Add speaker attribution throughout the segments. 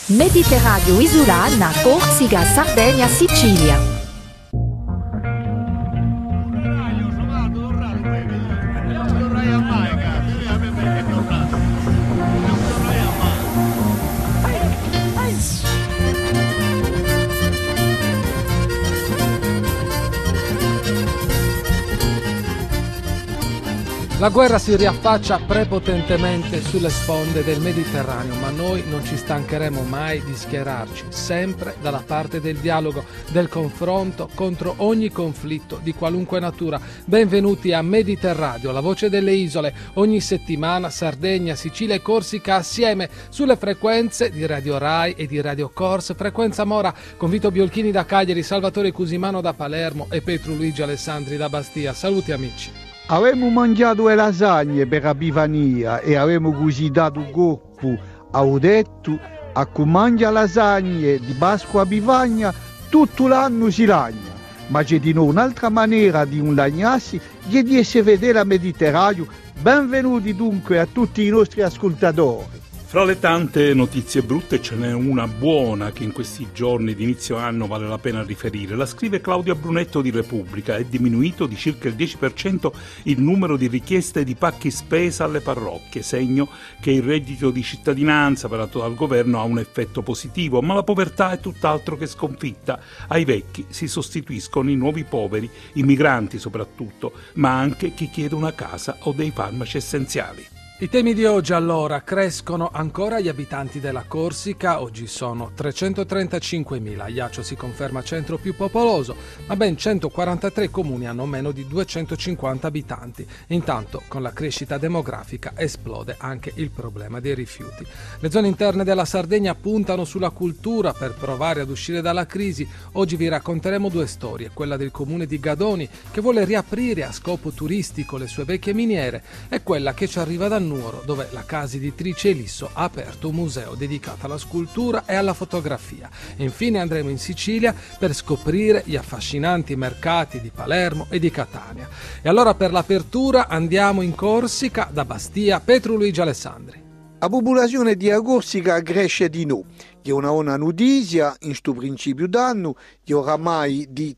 Speaker 1: Mediterraneo isolana, Corsica, Sardegna, Sicilia.
Speaker 2: La guerra si riaffaccia prepotentemente sulle sponde del Mediterraneo, ma noi non ci stancheremo mai di schierarci, sempre dalla parte del dialogo, del confronto contro ogni conflitto di qualunque natura. Benvenuti a Mediterraneo, la voce delle isole, ogni settimana Sardegna, Sicilia e Corsica assieme sulle frequenze di Radio Rai e di Radio Cors, Frequenza Mora con Vito Biolchini da Cagliari, Salvatore Cusimano da Palermo e Petru Luigi Alessandri da Bastia. Saluti amici.
Speaker 3: Avevamo mangiato le lasagne per la Bifania e avevamo cucinato corpo a Odetto a cui mangia lasagne di Pasqua a Bifagna tutto l'anno si lagna. Ma c'è di noi un'altra maniera di un lagnarsi che di essere vedere a Mediterraneo. Benvenuti dunque a tutti i nostri ascoltatori.
Speaker 4: Fra le tante notizie brutte ce n'è una buona che in questi giorni di inizio anno vale la pena riferire. La scrive Claudia Brunetto di Repubblica. È diminuito di circa il 10% il numero di richieste di pacchi spesa alle parrocchie, segno che il reddito di cittadinanza varato dal governo ha un effetto positivo, ma la povertà è tutt'altro che sconfitta. Ai vecchi si sostituiscono i nuovi poveri, i migranti soprattutto, ma anche chi chiede una casa o dei farmaci essenziali.
Speaker 2: I temi di oggi allora: crescono ancora gli abitanti della Corsica, oggi sono 335.000, Ajaccio si conferma centro più popoloso, ma ben 143 comuni hanno meno di 250 abitanti. Intanto con la crescita demografica esplode anche il problema dei rifiuti. Le zone interne della Sardegna puntano sulla cultura per provare ad uscire dalla crisi. Oggi vi racconteremo due storie, quella del comune di Gadoni che vuole riaprire a scopo turistico le sue vecchie miniere e quella che ci arriva da Nuoro, dove la casa editrice Elisso ha aperto un museo dedicato alla scultura e alla fotografia. E infine andremo in Sicilia per scoprire gli affascinanti mercati di Palermo e di Catania. E allora per l'apertura andiamo in Corsica da Bastia, Petru Luigi Alessandri.
Speaker 3: La popolazione di Corsica cresce di nuovo. È una notizia in sto principio d'anno di oramai di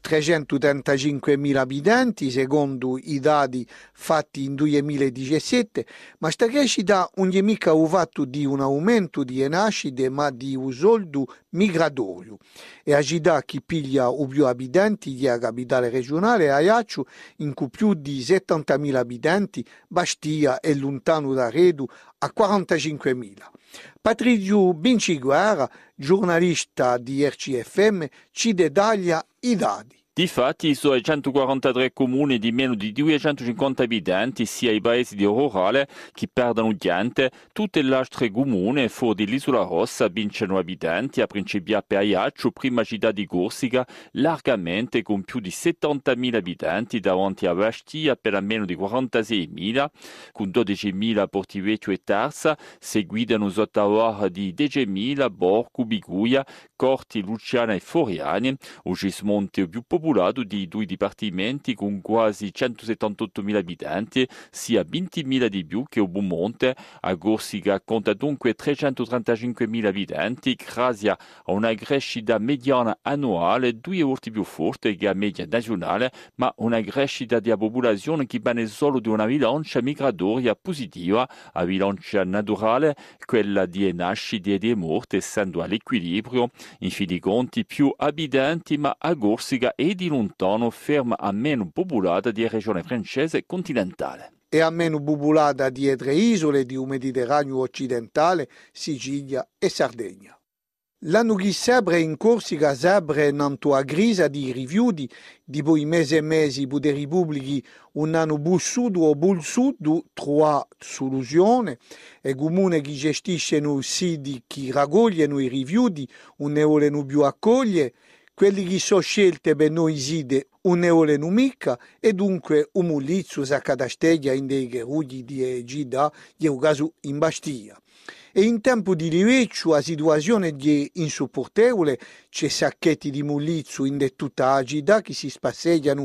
Speaker 3: 335.000 abitanti secondo i dati fatti in 2017, ma sta crescita non è mica un fatto di un aumento di nascite ma di un soldo migratorio. E a città che piglia o più abitanti di capitale regionale Ajaccio in cui più di 70.000 abitanti, Bastia è lontano da Redu a 45.000. Patrizio Binciguerra, giornalista di RCFM, ci dettaglia i dati.
Speaker 5: Difatti, sono 143 comuni di meno di 250 abitanti, sia i paesi di rurale che perdono gente. Tutte le altre comuni fuori dell'Isola Rossa vincono abitanti, a principiare per Ajaccio, prima città di Corsica, largamente con più di 70.000 abitanti, davanti a Bastia per meno di 46.000, con 12.000 Portivecchio e Tarsa, seguita sotto ora di 10.000 Borgo, Biguia, Corti, Luciana e Foriani. O Gismonte più popolato di due dipartimenti con quasi 178.000 abitanti, sia 20.000 di più che Beaumonte. A Corsica conta dunque 335.000 abitanti, grazie a una crescita mediana annuale 2 volte più forte che la media nazionale, ma una crescita della popolazione che viene solo di una bilancia migratoria positiva. A bilancia naturale, quella di nascite e di morte, essendo all'equilibrio. In fin dei conti, più abitanti, ma a Corsica è di lontano ferma a meno popolata di regione francese continentale.
Speaker 3: E a meno popolata di altre isole di un Mediterraneo occidentale, Sicilia e Sardegna. L'anno che sempre in Corsica sempre nanto a grisa di rifiuti, di poi mesi e mesi poteri pubblici un anno bussuto o bulsuto trovare soluzione, e comune che gestiscono siti che raccogliono i rifiuti non ne vogliono più accogliere, quelli che sono scelte per noi siti non ne vogliono mica, e dunque un mulizzo si accadasteglia in dei gerugli di Gida, che è un caso in Bastia. E in tempo di liveccio la situazione è insopportabile, c'è sacchetti di mulizzo in tutta la città che si spasseggiano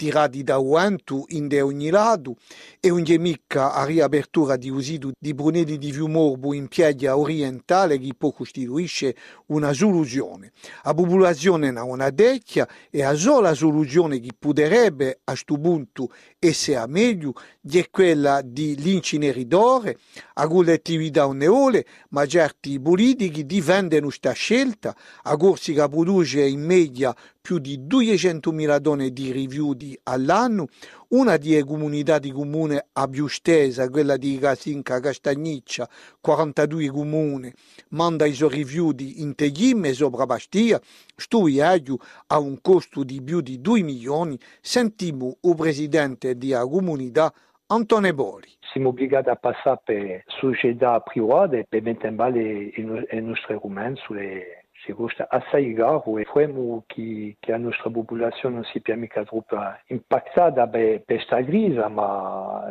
Speaker 3: tirati da vento in de ogni lato e non c'è mica a riapertura di usido di Brunelli di Fiumorbo in piaggia orientale che può costituisce una soluzione. La popolazione ha una decchia e la sola soluzione che potrebbe a questo punto essere meglio è quella di l'inceneritore, a collettività onneole, ma certi politici difendono questa scelta, a Corsica produce in media più di 200.000 tonnine di rifiuti all'anno, una delle comunità di comune a più stesa, quella di Casinca Castagniccia, 42 comuni, manda i suoi rifiuti in Teghim sopra Bastia, sto viaggio a un costo di più di 2 milioni, sentiamo il presidente della comunità Antone Boli.
Speaker 6: Siamo obbligati a passare per società private per mettere i nostri rumeni sulle. Si costa assai caro e faremo che la nostra popolazione non sia mica troppo impattata per questa crisi, ma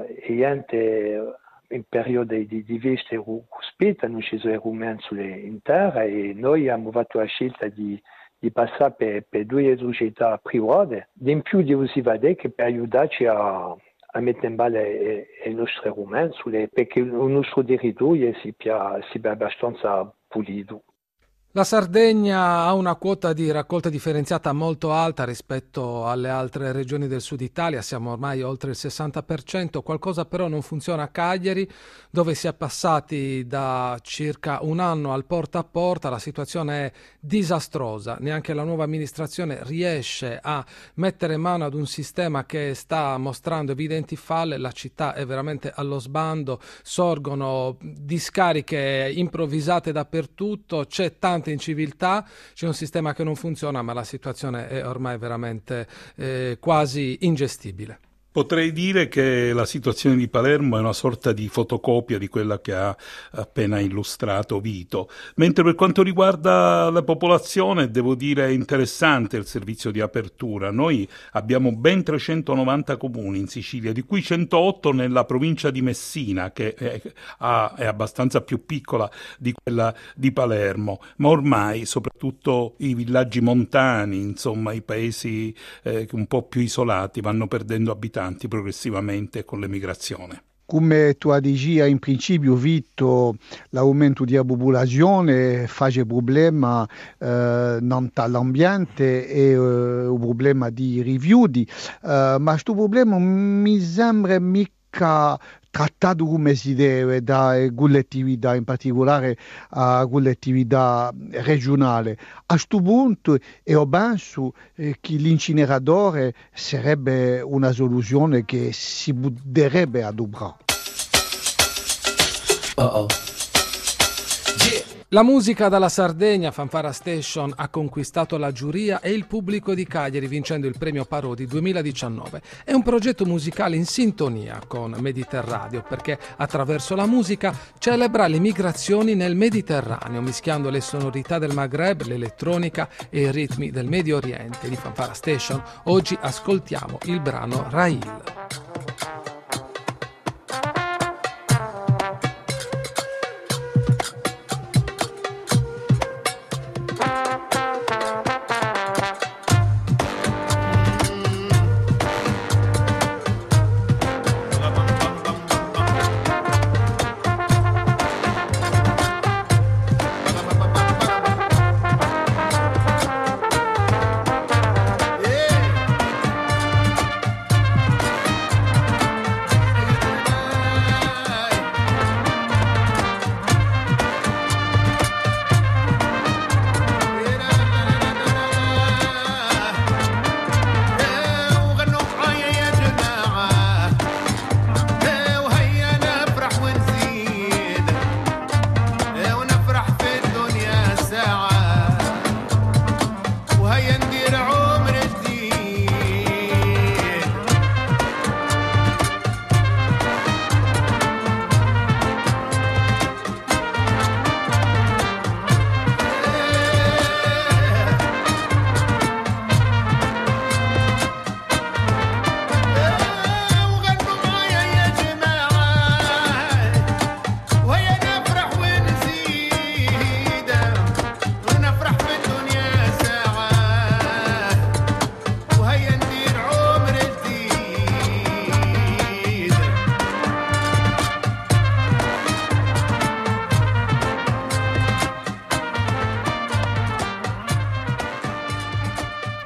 Speaker 6: in periodi di veste aspettano ci sono rumeni in terra e noi abbiamo fatto la scelta di passare per 2 società private, in più di Usivade che per aiutarci a mettere in balle i nostri rumeni perché il nostro territorio sia abbastanza pulito.
Speaker 2: La Sardegna ha una quota di raccolta differenziata molto alta rispetto alle altre regioni del sud Italia, siamo ormai oltre il 60%, qualcosa però non funziona a Cagliari, dove si è passati da circa un anno al porta a porta, la situazione è disastrosa, neanche la nuova amministrazione riesce a mettere mano ad un sistema che sta mostrando evidenti falle, la città è veramente allo sbando, sorgono discariche improvvisate dappertutto, c'è tanta inciviltà, c'è un sistema che non funziona, ma la situazione è ormai veramente quasi ingestibile.
Speaker 4: Potrei dire che la situazione di Palermo è una sorta di fotocopia di quella che ha appena illustrato Vito, mentre per quanto riguarda la popolazione devo dire è interessante il servizio di apertura. Noi abbiamo ben 390 comuni in Sicilia, di cui 108 nella provincia di Messina, che è abbastanza più piccola di quella di Palermo, ma ormai soprattutto i villaggi montani, insomma i paesi un po' più isolati vanno perdendo abitanti progressivamente con l'emigrazione.
Speaker 3: Come tu dici, in principio, Vito, l'aumento di popolazione fa problema all'ambiente e un problema di rifiuti, ma questo problema mi sembra mica trattato come si deve da collettività, in particolare a collettività regionale. A questo punto io penso che l'incineratore sarebbe una soluzione che si potrebbe adoperare.
Speaker 2: La musica dalla Sardegna, Fanfara Station, ha conquistato la giuria e il pubblico di Cagliari vincendo il premio Parodi 2019. È un progetto musicale in sintonia con Mediterraneo perché attraverso la musica celebra le migrazioni nel Mediterraneo, mischiando le sonorità del Maghreb, l'elettronica e i ritmi del Medio Oriente. Di Fanfara Station oggi ascoltiamo il brano Rahil.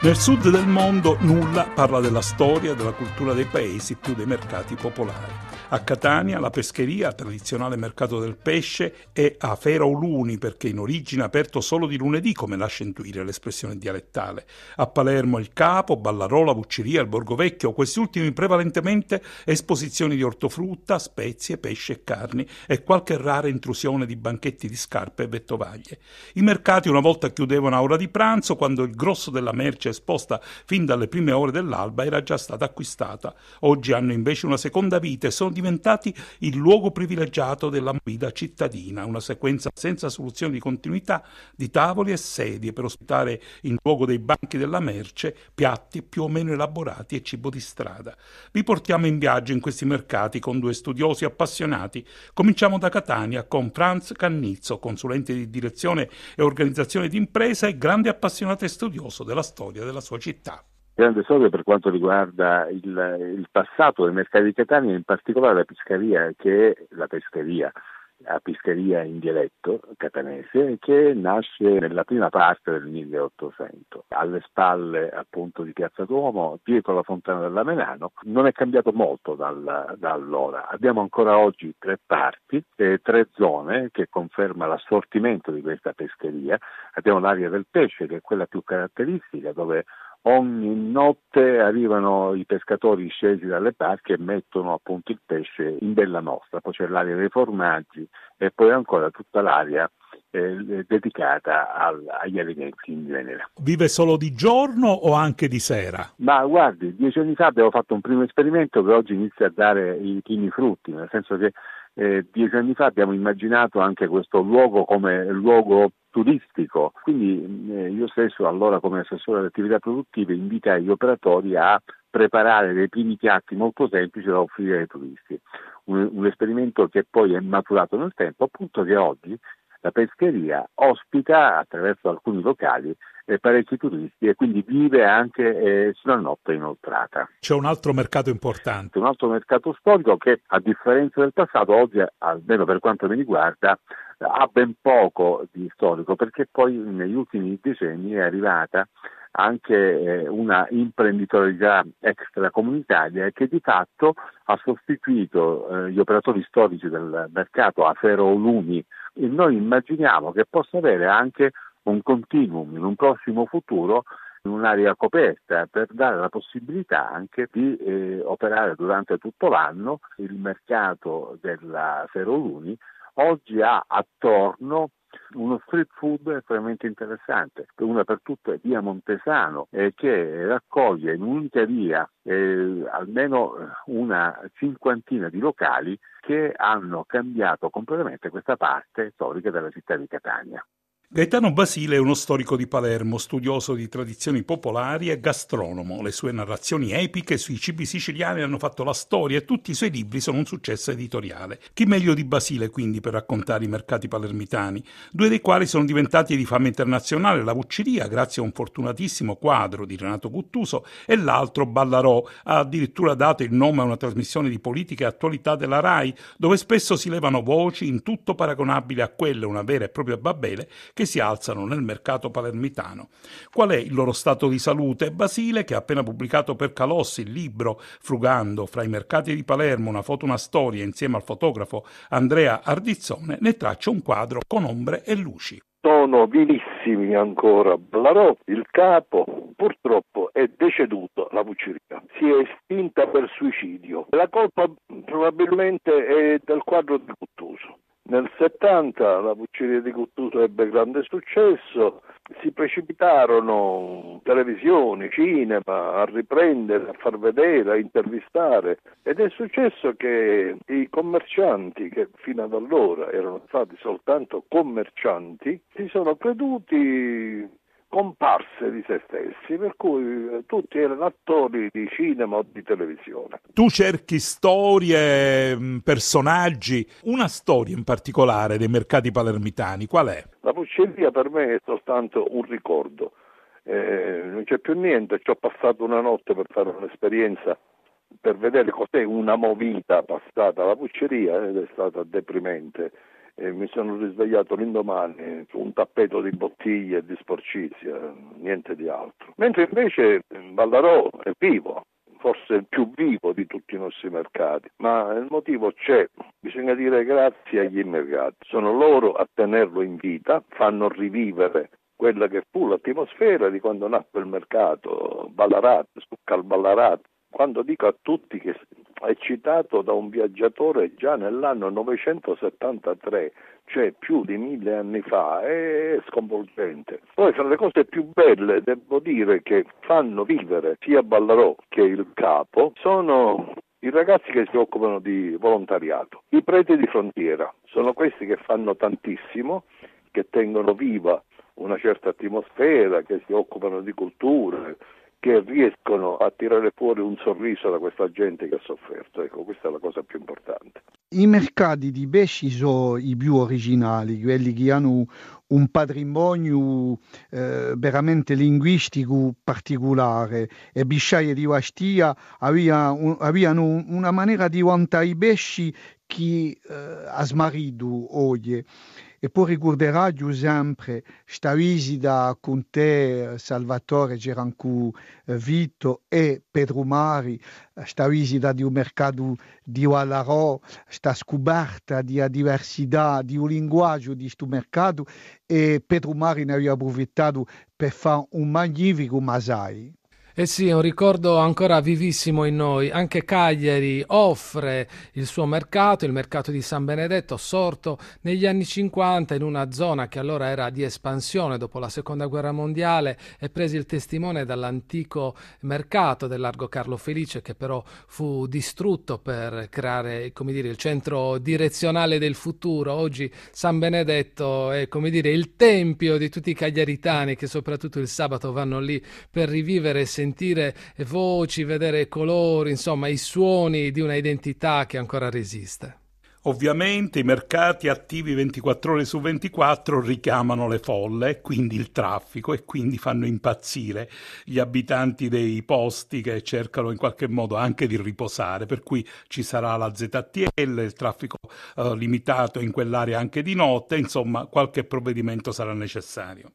Speaker 4: Nel sud del mondo nulla parla della storia, della cultura dei paesi, più dei mercati popolari. A Catania la pescheria, tradizionale mercato del pesce, è a Fera Uluni perché in origine aperto solo di lunedì, come lascia intuire l'espressione dialettale. A Palermo il Capo, Ballarò, la Vucceria, il Borgo Vecchio, questi ultimi prevalentemente esposizioni di ortofrutta, spezie, pesce e carni e qualche rara intrusione di banchetti di scarpe e vettovaglie. I mercati una volta chiudevano a ora di pranzo, quando il grosso della merce esposta fin dalle prime ore dell'alba era già stata acquistata. Oggi hanno invece una seconda vita e sono diventati il luogo privilegiato della movida cittadina, una sequenza senza soluzione di continuità di tavoli e sedie per ospitare in luogo dei banchi della merce piatti più o meno elaborati e cibo di strada. Vi portiamo in viaggio in questi mercati con due studiosi appassionati. Cominciamo da Catania con Franz Cannizzo, consulente di direzione e organizzazione di impresa e grande appassionato e studioso della storia della sua città.
Speaker 7: Grande storia per quanto riguarda il passato dei mercati di Catania, in particolare la pescheria, che è la pescheria, a pescheria in dialetto catanese, che nasce nella prima parte del 1800, alle spalle appunto di Piazza Duomo, dietro la Fontana della Menano. Non è cambiato molto da allora. Abbiamo ancora oggi 3 parti, 3 zone che conferma l'assortimento di questa pescheria. Abbiamo l'area del pesce, che è quella più caratteristica, dove ogni notte arrivano i pescatori scesi dalle barche e mettono appunto il pesce in bella nostra. Poi c'è l'area dei formaggi e poi ancora tutta l'area dedicata agli alimenti in genere.
Speaker 4: Vive solo di giorno o anche di sera?
Speaker 7: Ma guardi, 10 anni fa abbiamo fatto un primo esperimento che oggi inizia a dare i primi frutti, nel senso che 10 anni fa abbiamo immaginato anche questo luogo come luogo turistico, quindi io stesso allora come assessore alle attività produttive invitai gli operatori a preparare dei primi piatti molto semplici da offrire ai turisti. Un esperimento che poi è maturato nel tempo, appunto che oggi la pescheria ospita attraverso alcuni locali parecchi turisti e quindi vive anche sulla notte inoltrata.
Speaker 4: C'è un altro mercato importante.
Speaker 7: Un altro mercato storico che, a differenza del passato, oggi, almeno per quanto mi riguarda, ha ben poco di storico, perché poi negli ultimi decenni è arrivata anche una imprenditorialità extracomunitaria che di fatto ha sostituito gli operatori storici del mercato a Fera Uluni, e noi immaginiamo che possa avere anche un continuum in un prossimo futuro in un'area coperta per dare la possibilità anche di operare durante tutto l'anno. Il mercato della Fera Uluni oggi ha attorno uno street food estremamente interessante, una per tutte via Montesano, che raccoglie in un'unica via almeno una 50ina di locali che hanno cambiato completamente questa parte storica della città di Catania.
Speaker 4: Gaetano Basile è uno storico di Palermo, studioso di tradizioni popolari e gastronomo. Le sue narrazioni epiche sui cibi siciliani hanno fatto la storia e tutti i suoi libri sono un successo editoriale. Chi meglio di Basile quindi per raccontare i mercati palermitani, 2 dei quali sono diventati di fama internazionale, la Vucceria grazie a un fortunatissimo quadro di Renato Guttuso e l'altro, Ballarò, ha addirittura dato il nome a una trasmissione di politica e attualità della RAI, dove spesso si levano voci in tutto paragonabili a quelle, una vera e propria Babele, che si alzano nel mercato palermitano. Qual è il loro stato di salute? Basile, che ha appena pubblicato per Calossi il libro Frugando fra i mercati di Palermo, una foto, una storia, insieme al fotografo Andrea Ardizzone, ne traccia un quadro con ombre e luci.
Speaker 8: Sono vivissimi ancora Ballarò, il capo, purtroppo è deceduto, la Vucceria si è estinta per suicidio. La colpa probabilmente è del quadro di Guttuso. Nel 70 la Vucceria di Guttuso ebbe grande successo, si precipitarono televisioni, cinema a riprendere, a far vedere, a intervistare, ed è successo che i commercianti, che fino ad allora erano stati soltanto commercianti, si sono creduti comparse di se stessi, per cui tutti erano attori di cinema o di televisione.
Speaker 4: Tu cerchi storie, personaggi, una storia in particolare dei mercati palermitani, qual è?
Speaker 8: La Vucceria per me è soltanto un ricordo, non c'è più niente, ci ho passato una notte per fare un'esperienza, per vedere cos'è una movita passata alla Vucceria, ed è stata deprimente. e mi sono risvegliato l'indomani su un tappeto di bottiglie e di sporcizia, niente di altro. Mentre invece Ballarò è vivo, forse il più vivo di tutti i nostri mercati, ma il motivo c'è, bisogna dire grazie agli immercati, sono loro a tenerlo in vita, fanno rivivere quella che fu l'atmosfera di quando nacque il mercato Ballarat, su Cal Ballarat. Quando dico a tutti che è citato da un viaggiatore già nell'anno 973, cioè più di 1000 anni fa, è sconvolgente. Poi fra le cose più belle devo dire che fanno vivere sia Ballarò che il capo sono i ragazzi che si occupano di volontariato, i preti di frontiera, sono questi che fanno tantissimo, che tengono viva una certa atmosfera, che si occupano di cultura, che riescono a tirare fuori un sorriso da questa gente che ha sofferto. Ecco, questa è la cosa più importante.
Speaker 3: I mercati di pesci sono i più originali, quelli che hanno un patrimonio veramente linguistico particolare, e Bisciaie di Bastia avevano una maniera di contare i pesci che ha smarrito oggi. E poi ricorderà sempre questa visita con te, Salvatore Gerancu, Vito e Pedro Mari, questa visita di un mercato di Ballarò, questa scoperta di diversità, di un linguaggio di questo mercato, e Pedro Mari ne aveva approfittato per fare un magnifico Masai.
Speaker 2: Eh sì, è un ricordo ancora vivissimo in noi. Anche Cagliari offre il suo mercato, il mercato di San Benedetto, sorto negli anni 50 in una zona che allora era di espansione dopo la Seconda Guerra Mondiale, e prese il testimone dall'antico mercato del Largo Carlo Felice, che però fu distrutto per creare, come dire, il centro direzionale del futuro. Oggi San Benedetto è, come dire, il tempio di tutti i cagliaritani che soprattutto il sabato vanno lì per rivivere e sentire voci, vedere colori, insomma i suoni di una identità che ancora resiste.
Speaker 4: Ovviamente i mercati attivi 24 ore su 24 richiamano le folle, quindi il traffico, e quindi fanno impazzire gli abitanti dei posti che cercano in qualche modo anche di riposare, per cui ci sarà la ZTL, il traffico limitato in quell'area anche di notte, insomma qualche provvedimento sarà necessario.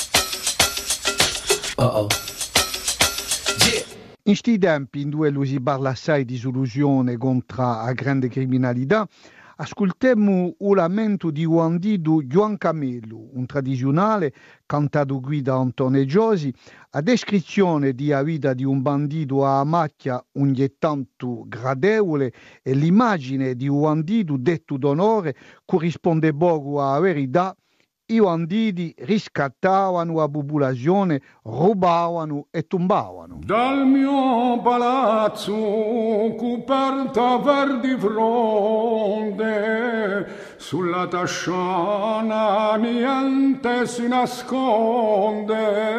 Speaker 3: In questi tempi, in cui si parla assai di soluzione contro la grande criminalità, ascoltiamo un lamento di Uandidu Juan Camelo, un tradizionale cantato qui da Antonio Giosi, a descrizione della vita di un bandito a macchia ogni tanto gradevole, e l'immagine di Uandidu detto d'onore corrisponde poco alla verità. I banditi riscattavano la popolazione, rubavano e tombavano.
Speaker 9: Dal mio palazzo coperta verdi fronde, sulla tasciana niente si nasconde.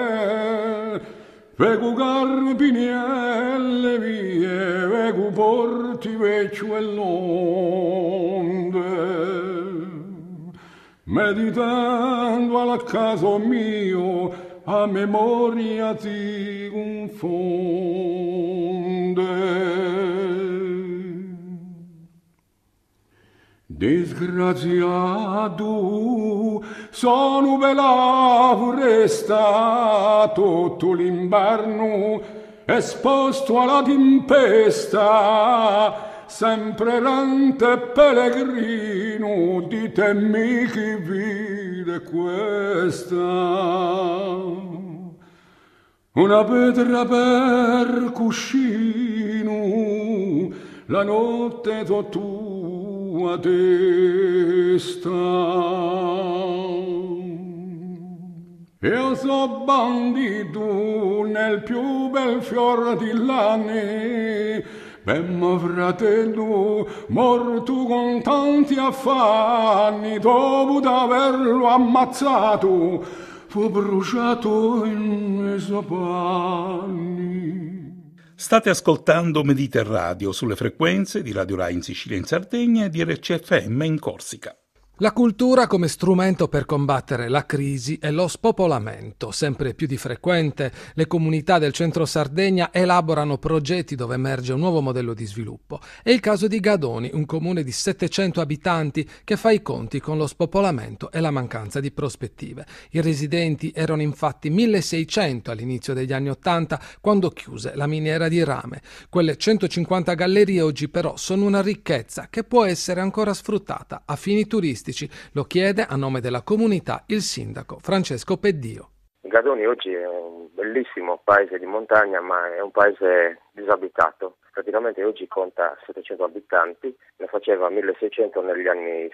Speaker 9: Vegu carpinielle vie, vegu porti vecchiuellonde. Meditando al caso mio, a memoria ti confonde. Disgraziato, sono bella foresta tutto l'inverno, esposto alla tempesta, sempre errante pellegrino, ditemi chi vide questa. Una pietra per cuscino, la notte tua testa. Io so bandito nel più bel fior di lani, bemmo fratello, morto con tanti affanni, dopo d'averlo ammazzato, fu bruciato in mezzo panni.
Speaker 4: State ascoltando Mediterradio sulle frequenze di Radio Rai in Sicilia e in Sardegna e di RCFM in Corsica.
Speaker 2: La cultura come strumento per combattere la crisi e lo spopolamento. Sempre più di frequente le comunità del centro Sardegna elaborano progetti dove emerge un nuovo modello di sviluppo. È il caso di Gadoni, un comune di 700 abitanti che fa i conti con lo spopolamento e la mancanza di prospettive. I residenti erano infatti 1600 all'inizio degli anni 80 quando chiuse la miniera di rame. Quelle 150 gallerie oggi però sono una ricchezza che può essere ancora sfruttata a fini turistici. Lo chiede a nome della comunità il sindaco Francesco Peddio.
Speaker 10: Gadoni oggi è un bellissimo paese di montagna, ma è un paese disabitato. Praticamente oggi conta 700 abitanti, ne faceva 1600 negli anni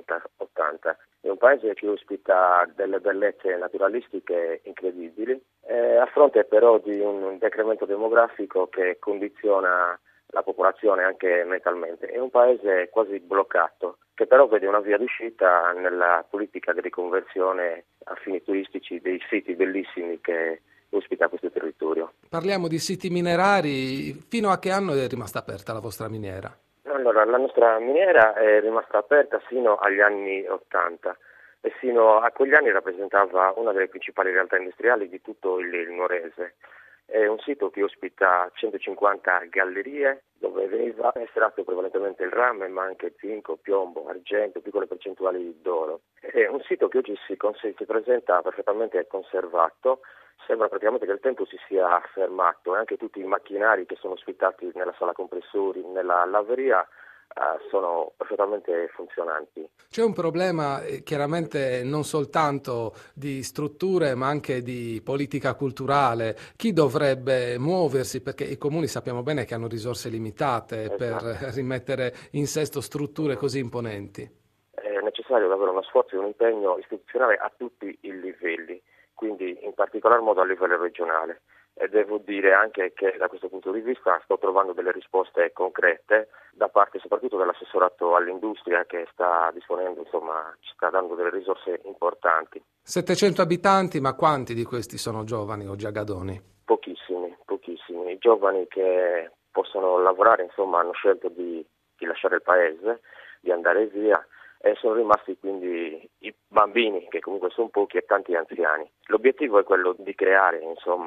Speaker 10: 70-80. È un paese che ospita delle bellezze naturalistiche incredibili, a fronte però di un decremento demografico che condiziona la popolazione anche mentalmente. È un paese quasi bloccato, che però vede una via d'uscita nella politica di riconversione a fini turistici dei siti bellissimi che ospita questo territorio.
Speaker 2: Parliamo di siti minerari. Fino a che anno è rimasta aperta la vostra miniera?
Speaker 10: Allora, la nostra miniera è rimasta aperta fino agli anni 80 e fino a quegli anni rappresentava una delle principali realtà industriali di tutto il Nuorese. È un sito che ospita 150 gallerie dove veniva estratto prevalentemente il rame, ma anche zinco, piombo, argento, piccole percentuali d'oro. È un sito che oggi si presenta perfettamente conservato, sembra praticamente che il tempo si sia fermato e anche tutti i macchinari che sono ospitati nella sala compressori, nella laveria, sono perfettamente funzionanti.
Speaker 2: C'è un problema chiaramente non soltanto di strutture ma anche di politica culturale. Chi dovrebbe muoversi? Perché i comuni sappiamo bene che hanno risorse limitate, esatto, per rimettere in sesto strutture così imponenti.
Speaker 10: È necessario avere uno sforzo e un impegno istituzionale a tutti i livelli, quindi in particolar modo a livello regionale. E devo dire anche che da questo punto di vista sto trovando delle risposte concrete da parte soprattutto dell'assessorato all'industria che sta disponendo, ci sta dando delle risorse importanti.
Speaker 2: 700 abitanti, ma quanti di questi sono giovani oggi a Gadoni?
Speaker 10: Pochissimi. I giovani che possono lavorare, hanno scelto di lasciare il paese, di andare via. E sono rimasti quindi i bambini, che comunque sono pochi, e tanti anziani. L'obiettivo è quello di creare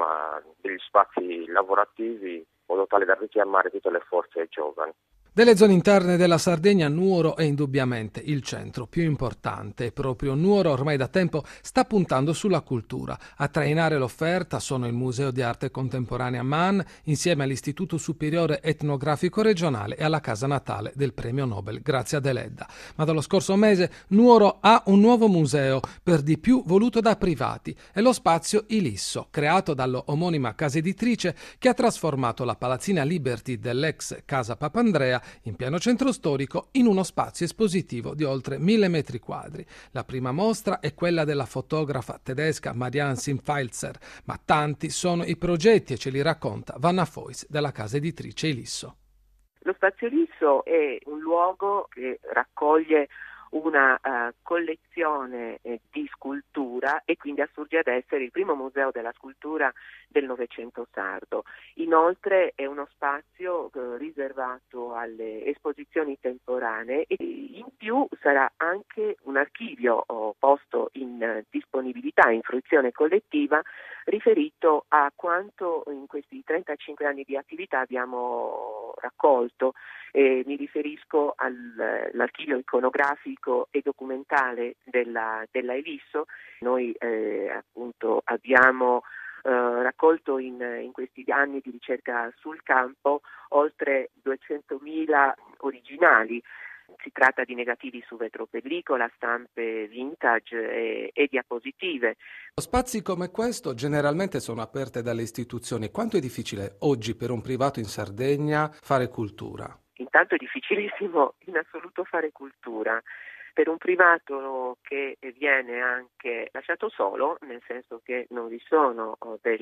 Speaker 10: degli spazi lavorativi in modo tale da richiamare tutte le forze giovani.
Speaker 2: Delle zone interne della Sardegna, Nuoro è indubbiamente il centro più importante e proprio Nuoro ormai da tempo sta puntando sulla cultura. A trainare l'offerta sono il Museo di Arte Contemporanea MAN insieme all'Istituto Superiore Etnografico Regionale e alla casa natale del Premio Nobel Grazia Deledda. Ma dallo scorso mese Nuoro ha un nuovo museo, per di più voluto da privati, è lo spazio Ilisso, creato dall'omonima casa editrice che ha trasformato la palazzina Liberty dell'ex Casa Papandrea in pieno centro storico in uno spazio espositivo di oltre 1000 metri quadri. La prima mostra è quella della fotografa tedesca Marianne Simpfalzer, ma tanti sono i progetti e ce li racconta Vanna Fois della casa editrice Ilisso.
Speaker 11: Lo spazio Ilisso è un luogo che raccoglie una collezione di scultura e quindi assurge ad essere il primo museo della scultura del Novecento sardo. Inoltre è uno spazio riservato alle esposizioni temporanee e in più sarà anche un archivio posto in disponibilità, in fruizione collettiva, riferito a quanto in questi 35 anni di attività abbiamo raccolto. Mi riferisco all'archivio iconografico e documentale della Ilisso. Noi appunto abbiamo raccolto in questi anni di ricerca sul campo oltre 200.000 originali. Si tratta di negativi su vetropellicola, stampe vintage e diapositive.
Speaker 2: Spazi come questo generalmente sono aperte dalle istituzioni. Quanto è difficile oggi per un privato in Sardegna fare cultura?
Speaker 11: Intanto è difficilissimo in assoluto fare cultura. Per un privato che viene anche lasciato solo, nel senso che non vi sono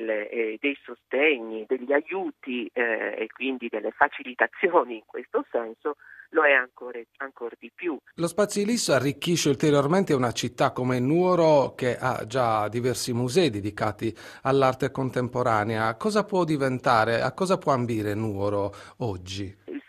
Speaker 11: dei sostegni, degli aiuti e quindi delle facilitazioni in questo senso, lo è ancora di più.
Speaker 2: Lo Spazio Ilisso arricchisce ulteriormente una città come Nuoro che ha già diversi musei dedicati all'arte contemporanea. Cosa può diventare, a cosa può ambire Nuoro oggi?
Speaker 11: Il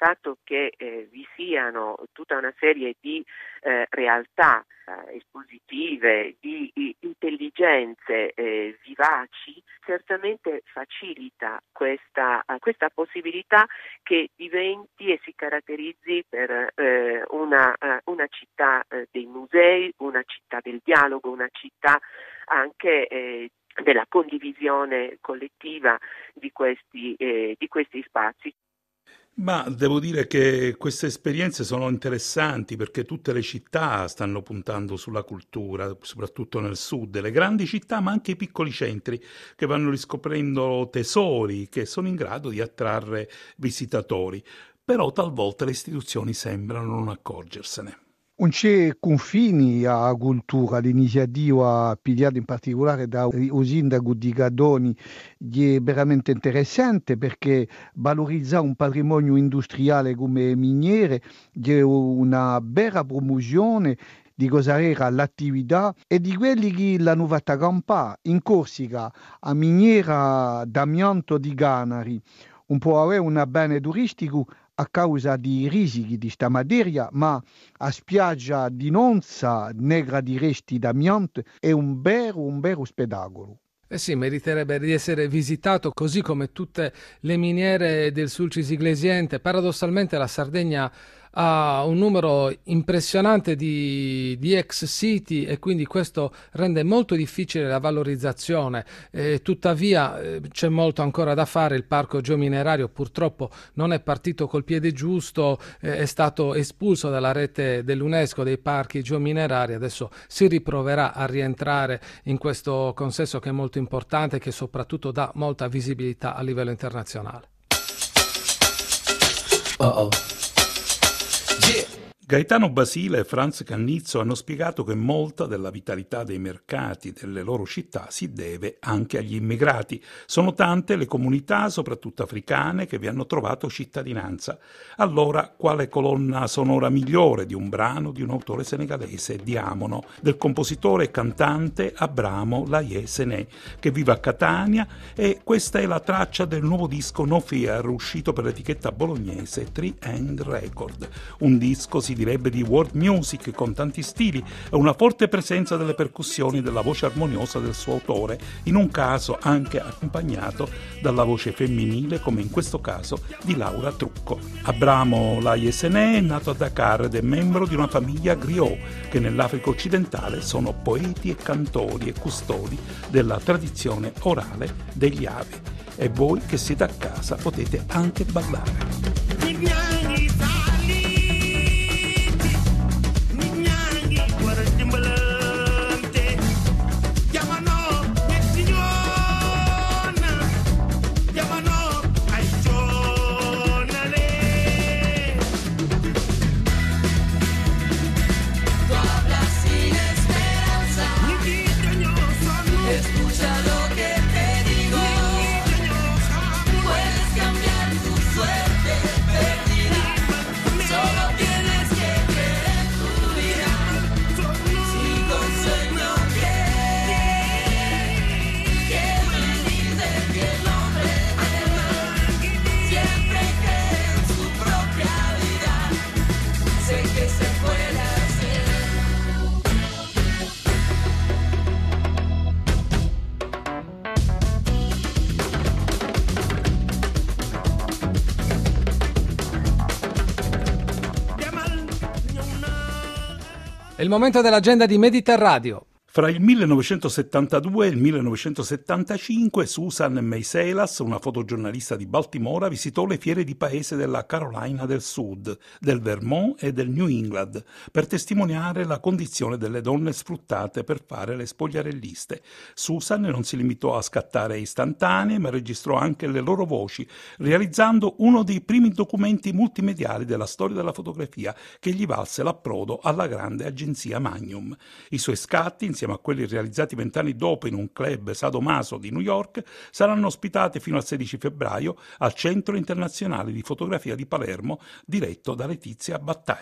Speaker 11: fatto che vi siano tutta una serie di realtà espositive, di intelligenze vivaci, certamente facilita questa possibilità che diventi e si caratterizzi per una città dei musei, una città del dialogo, una città anche della condivisione collettiva di questi spazi.
Speaker 4: Ma devo dire che queste esperienze sono interessanti perché tutte le città stanno puntando sulla cultura, soprattutto nel sud, le grandi città ma anche i piccoli centri che vanno riscoprendo tesori che sono in grado di attrarre visitatori. Però talvolta le istituzioni sembrano non accorgersene.
Speaker 3: Non c'è confini a cultura, l'iniziativa pigliata in particolare da un sindaco di Gadoni è veramente interessante perché valorizza un patrimonio industriale come miniere, è una vera promozione di cosa era l'attività e di quelli che l'hanno fatta campare in Corsica a miniera d'amianto di Ganari. Un po' avere un bene turistico a causa di rischi di sta materia, ma a spiaggia di Nonza, negra di resti d'amianto, è un vero spettacolo.
Speaker 2: Eh sì, meriterebbe di essere visitato così come tutte le miniere del Sulcis Iglesiente. Paradossalmente la Sardegna ha un numero impressionante di ex siti e quindi questo rende molto difficile la valorizzazione. Tuttavia c'è molto ancora da fare. Il parco geominerario purtroppo non è partito col piede giusto, è stato espulso dalla rete dell'UNESCO dei parchi geominerari. Adesso si riproverà a rientrare in questo consesso che è molto importante e che soprattutto dà molta visibilità a livello internazionale.
Speaker 4: Gaetano Basile e Franz Cannizzo hanno spiegato che molta della vitalità dei mercati delle loro città si deve anche agli immigrati. Sono tante le comunità, soprattutto africane, che vi hanno trovato cittadinanza. Allora, quale colonna sonora migliore di un brano di un autore senegalese, Diamono, del compositore e cantante Abramo Laye Sené, che vive a Catania, e questa è la traccia del nuovo disco No Fear, uscito per l'etichetta bolognese Tree End Record. Un disco, si direbbe, di world music con tanti stili e una forte presenza delle percussioni e della voce armoniosa del suo autore, in un caso anche accompagnato dalla voce femminile, come in questo caso di Laura Trucco. Abramo Laye Sené è nato a Dakar ed è membro di una famiglia griot che nell'Africa occidentale sono poeti e cantori e custodi della tradizione orale degli Avi. E voi che siete a casa potete anche ballare.
Speaker 2: È il momento dell'agenda di Mediterradio.
Speaker 4: Fra il 1972 e il 1975 Susan Meiselas, una fotogiornalista di Baltimora, visitò le fiere di paese della Carolina del Sud, del Vermont e del New England per testimoniare la condizione delle donne sfruttate per fare le spogliarelliste. Susan non si limitò a scattare istantanee, ma registrò anche le loro voci, realizzando uno dei primi documenti multimediali della storia della fotografia che gli valse l'approdo alla grande agenzia Magnum. I suoi scatti, insieme a quelli realizzati 20 anni dopo in un club sadomaso di New York, saranno ospitati fino al 16 febbraio al Centro Internazionale di Fotografia di Palermo, diretto da Letizia Battaglia.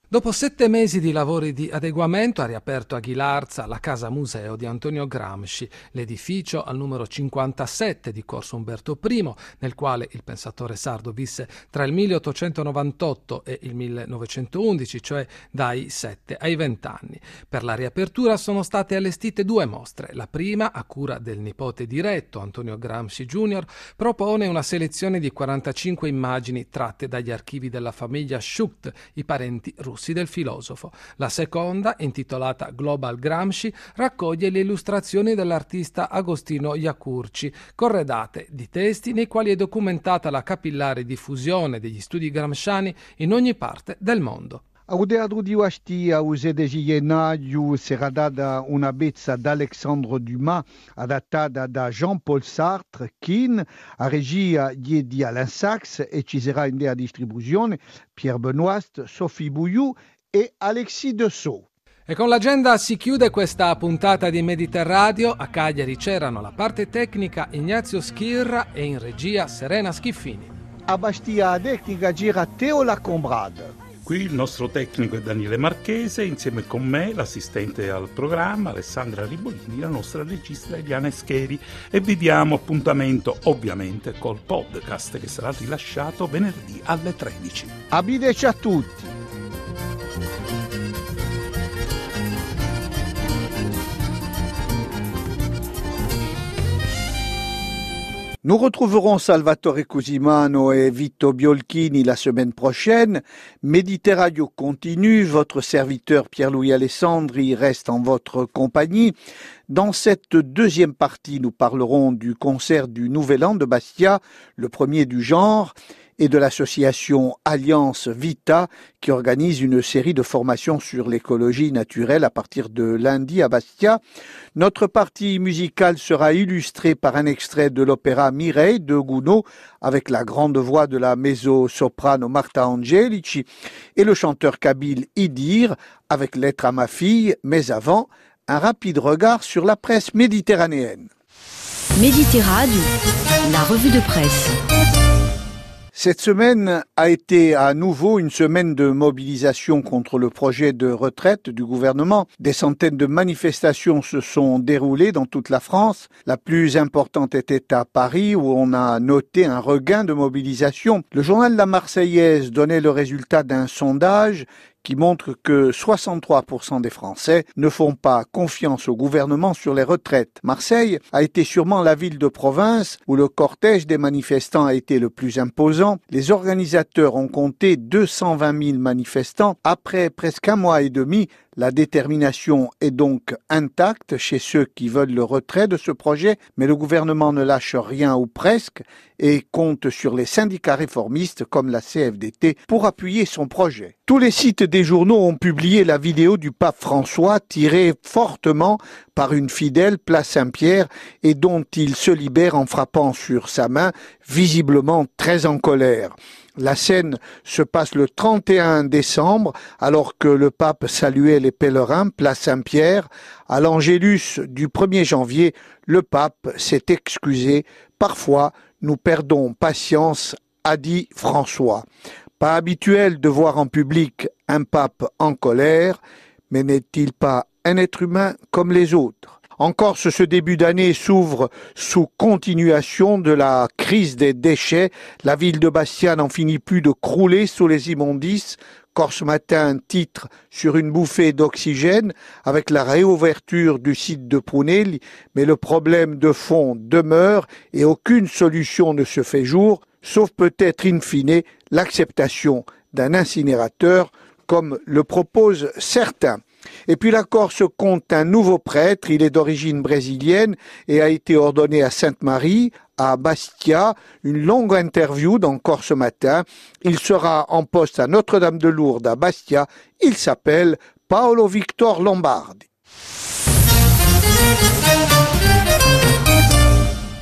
Speaker 2: Dopo 7 mesi di lavori di adeguamento ha riaperto a Ghilarza la casa museo di Antonio Gramsci, l'edificio al numero 57 di Corso Umberto I, nel quale il pensatore sardo visse tra il 1898 e il 1911, cioè dai 7 ai 20 anni. Per la riapertura sono state allestite 2 mostre. La prima, a cura del nipote diretto Antonio Gramsci Jr., propone una selezione di 45 immagini tratte dagli archivi della famiglia Schucht, i parenti russi del filosofo. La seconda, intitolata Global Gramsci, raccoglie le illustrazioni dell'artista Agostino Iacurci, corredate di testi nei quali è documentata la capillare diffusione degli studi gramsciani in ogni parte del mondo.
Speaker 3: Au teatro di Ostia, au 16 gennaio, sarà data una pezza d'Alexandre Dumas, adattata da Jean-Paul Sartre, Kin, a regia di Alain Sachs, e ci sarà in dea distribuzione Pierre Benoist, Sophie Bouillou e Alexis Dessau.
Speaker 2: E con l'agenda si chiude questa puntata di Mediterradio. A Cagliari c'erano la parte tecnica Ignazio Schirra e in regia Serena Schiffini.
Speaker 3: A Bastia a tecnica gira Teo Lacombrade.
Speaker 4: Qui il nostro tecnico è Daniele Marchese, insieme con me l'assistente al programma Alessandra Ribolini, la nostra regista Eliana Escheri, e vi diamo appuntamento ovviamente col podcast che sarà rilasciato venerdì alle 13.
Speaker 3: Abideci a tutti! Nous retrouverons Salvatore Cusimano et Vito Biolchini la semaine prochaine. Mediterradio continue, votre serviteur Pierre-Louis Alessandri reste en votre compagnie. Dans cette deuxième partie, nous parlerons du concert du Nouvel An de Bastia, le premier du genre, et de l'association Alliance Vita qui organise une série de formations sur l'écologie naturelle à partir de lundi à Bastia. Notre partie musicale sera illustrée par un extrait de l'opéra Mireille de Gounod avec la grande voix de la mezzo-soprano Marta Angelici et le chanteur kabyle Idir avec Lettre à ma fille, mais avant, un rapide regard sur la presse méditerranéenne.
Speaker 1: Mediterradio, la revue de presse.
Speaker 3: Cette semaine a été à nouveau une semaine de mobilisation contre le projet de retraite du gouvernement. Des centaines de manifestations se sont déroulées dans toute la France. La plus importante était à Paris où on a noté un regain de mobilisation. Le journal La Marseillaise donnait le résultat d'un sondage qui montre que 63% des Français ne font pas confiance au gouvernement sur les retraites. Marseille a été sûrement la ville de province où le cortège des manifestants a été le plus imposant. Les organisateurs ont compté 220 000 manifestants. Après presque un mois et demi, la détermination est donc intacte chez ceux qui veulent le retrait de ce projet, mais le gouvernement ne lâche rien ou presque et compte sur les syndicats réformistes comme la CFDT pour appuyer son projet. Tous les sites des journaux ont publié la vidéo du pape François tirée fortement par une fidèle place Saint-Pierre et dont il se libère en frappant sur sa main, visiblement très en colère. La scène se passe le 31 décembre, alors que le pape saluait les pèlerins, place Saint-Pierre. À l'Angélus du 1er janvier, le pape s'est excusé. Parfois, nous perdons patience, a dit François. Pas habituel de voir en public un pape en colère, mais n'est-il pas un être humain comme les autres ? En Corse, ce début d'année s'ouvre sous continuation de la crise des déchets. La ville de Bastia n'en finit plus de crouler sous les immondices. Corse Matin titre sur une bouffée d'oxygène avec la réouverture du site de Prunelli, mais le problème de fond demeure et aucune solution ne se fait jour, sauf peut-être in fine l'acceptation d'un incinérateur comme le proposent certains. Et puis la Corse compte un nouveau prêtre, il est d'origine brésilienne et a été ordonné à Sainte-Marie, à Bastia, une longue interview dans Corse Matin. Il sera en poste à Notre-Dame-de-Lourdes à Bastia, il s'appelle Paolo Victor Lombardi.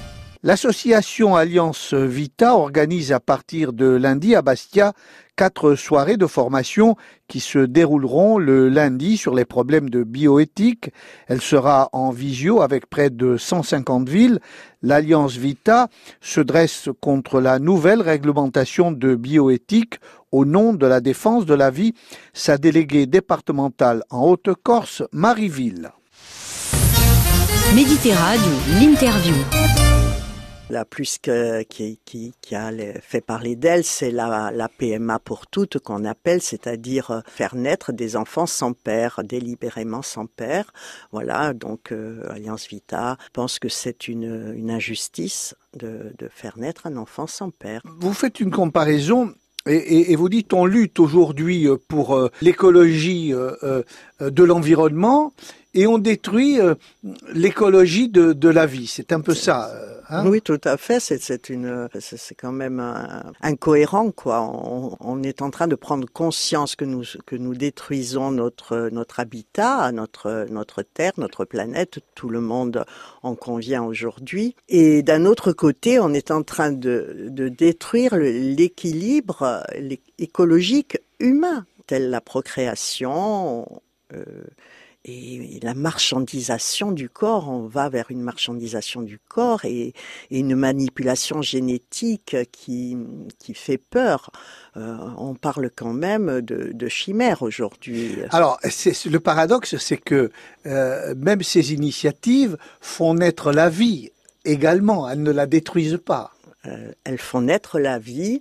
Speaker 3: L'association Alliance Vita organise à partir de lundi à Bastia 4 soirées de formation qui se dérouleront le lundi sur les problèmes de bioéthique. Elle sera en visio avec près de 150 villes. L'Alliance Vita se dresse contre la nouvelle réglementation de bioéthique au nom de la défense de la vie. Sa déléguée départementale en Haute-Corse, Marie Ville.
Speaker 1: Méditerranée, l'interview.
Speaker 12: La plus qui a fait parler d'elle, c'est la PMA pour toutes qu'on appelle, c'est-à-dire faire naître des enfants sans père, délibérément sans père. Voilà, donc Alliance Vita pense que c'est une injustice de faire naître un enfant sans père.
Speaker 3: Vous faites une comparaison et vous dites on lutte aujourd'hui pour l'écologie de l'environnement et on détruit l'écologie de la vie. C'est un peu ça. Hein?
Speaker 12: Oui, tout à fait. C'est quand même incohérent, quoi. On est en train de prendre conscience que nous détruisons notre habitat, notre terre, notre planète. Tout le monde en convient aujourd'hui. Et d'un autre côté, on est en train de détruire l'équilibre écologique humain, telle la procréation. Et la marchandisation du corps, on va vers une marchandisation du corps et une manipulation génétique qui fait peur. On parle quand même de chimère aujourd'hui.
Speaker 3: Alors, le paradoxe, c'est que même ces initiatives font naître la vie également, elles ne la détruisent pas.
Speaker 12: Elles font naître la vie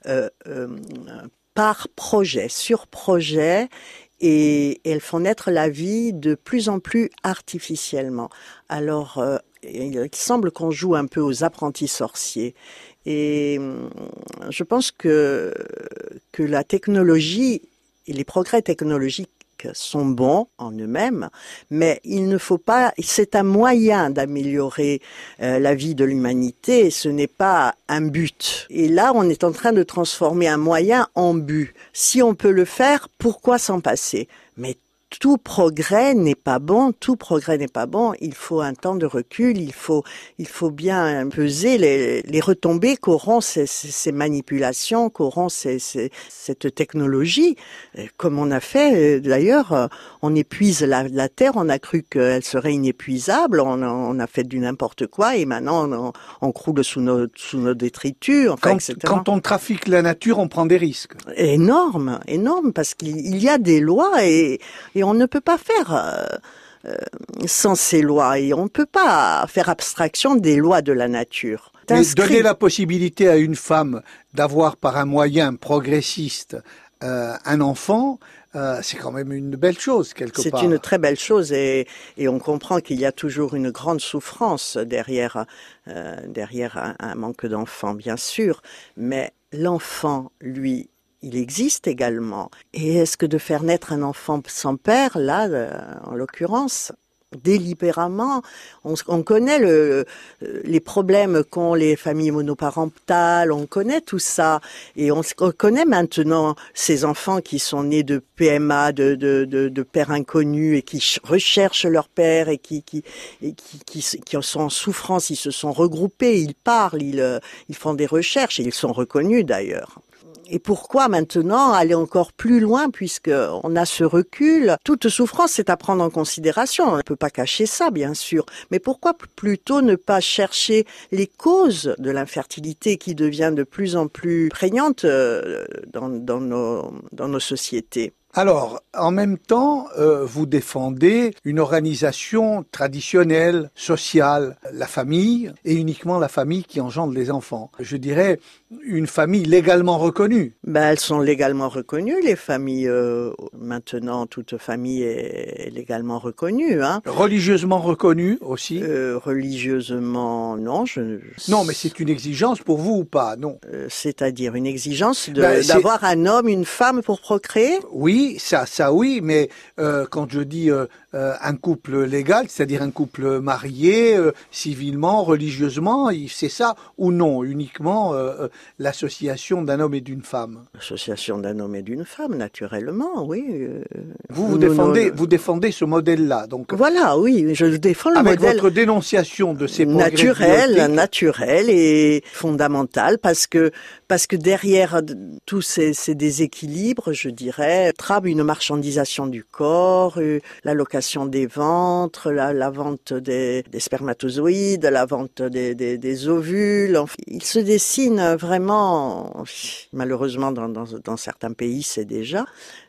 Speaker 12: par projet, sur projet, et elles font naître la vie de plus en plus artificiellement. Alors, il semble qu'on joue un peu aux apprentis sorciers. Et je pense que la technologie et les progrès technologiques sont bons en eux-mêmes, mais il ne faut pas, c'est un moyen d'améliorer la vie de l'humanité, ce n'est pas un but. Et là, on est en train de transformer un moyen en but. Si on peut le faire, pourquoi s'en passer? Mais tout progrès n'est pas bon, il faut un temps de recul, il faut bien peser les retombées qu'auront ces manipulations, qu'auront cette technologie. Comme on a fait, d'ailleurs, on épuise la Terre, on a cru qu'elle serait inépuisable, on a fait du n'importe quoi et maintenant on croule sous nos détritus, enfin, etc.
Speaker 3: Quand on trafique la nature, on prend des risques.
Speaker 12: Énorme, parce qu'il y a des lois et on ne peut pas faire sans ces lois et on ne peut pas faire abstraction des lois de la nature.
Speaker 3: Mais donner la possibilité à une femme d'avoir par un moyen progressiste un enfant, c'est quand même une belle chose quelque part.
Speaker 12: C'est une très belle chose et on comprend qu'il y a toujours une grande souffrance derrière un manque d'enfants, bien sûr, mais l'enfant, lui, il existe également. Et est-ce que de faire naître un enfant sans père, là, en l'occurrence, délibérément, on connaît les problèmes qu'ont les familles monoparentales, on connaît tout ça. Et on connaît maintenant ces enfants qui sont nés de PMA, de pères inconnus et qui recherchent leur père et qui sont en souffrance, ils se sont regroupés, ils parlent, ils font des recherches et ils sont reconnus d'ailleurs. Et pourquoi maintenant aller encore plus loin puisqu'on a ce recul? Toute souffrance, c'est à prendre en considération. On ne peut pas cacher ça, bien sûr. Mais pourquoi plutôt ne pas chercher les causes de l'infertilité qui devient de plus en plus prégnante dans nos sociétés?
Speaker 3: Alors, en même temps, vous défendez une organisation traditionnelle, sociale, la famille, et uniquement la famille qui engendre les enfants. Je dirais une famille légalement reconnue.
Speaker 12: Elles sont légalement reconnues, les familles. Maintenant, toute famille est légalement reconnue. Hein.
Speaker 3: Religieusement reconnue aussi?
Speaker 12: Religieusement, non.
Speaker 3: Non, mais c'est une exigence pour vous ou pas? Non.
Speaker 12: C'est-à-dire une exigence d'avoir un homme, une femme pour procréer?
Speaker 3: Oui, ça oui, mais quand je dis un couple légal, c'est-à-dire un couple marié, civilement, religieusement, c'est ça ou non, uniquement l'association d'un homme et d'une femme?
Speaker 12: L'association d'un homme et d'une femme, naturellement, oui.
Speaker 3: Vous défendez ce modèle-là, donc.
Speaker 12: Voilà, oui, je défends le
Speaker 3: avec
Speaker 12: modèle.
Speaker 3: Avec votre dénonciation de ces progrès
Speaker 12: naturel et fondamental, parce que derrière tous ces déséquilibres, je dirais, trame une marchandisation du corps, l'allocation des ventres, la vente des spermatozoïdes, la vente des ovules. Enfin, il se dessine vraiment, malheureusement dans certains pays c'est déjà,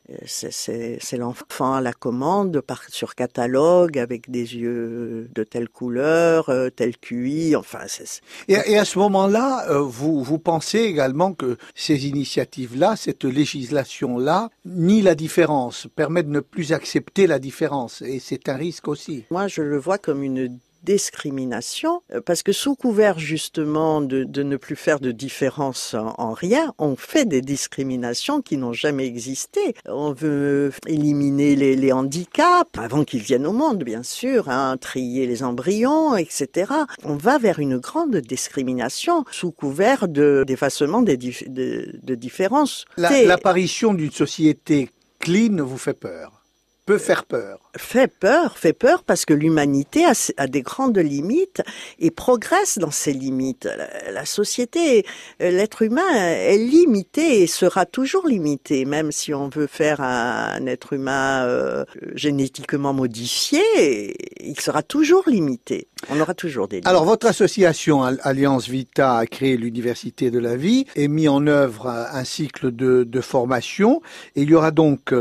Speaker 12: c'est l'enfant à la commande sur catalogue avec des yeux de telle couleur, tel QI, enfin.
Speaker 3: Et à ce moment-là, vous pensez également que ces initiatives-là, cette législation-là, nie la différence, permet de ne plus accepter la différence, et c'est un risque aussi.
Speaker 12: Moi, je le vois comme une discrimination, parce que sous couvert justement de ne plus faire de différence en rien, on fait des discriminations qui n'ont jamais existé. On veut éliminer les handicaps avant qu'ils viennent au monde, bien sûr, trier les embryons, etc. On va vers une grande discrimination sous couvert d'effacement de différences.
Speaker 3: L'apparition d'une société clean vous fait peur? Peut faire peur.
Speaker 12: Fait peur parce que l'humanité a des grandes limites et progresse dans ces limites. La société, l'être humain est limité et sera toujours limité, même si on veut faire un être humain génétiquement modifié, il sera toujours limité. On aura toujours des limites.
Speaker 3: Alors votre association Alliance Vita a créé l'Université de la Vie et mis en œuvre un cycle de formation. Et il y aura donc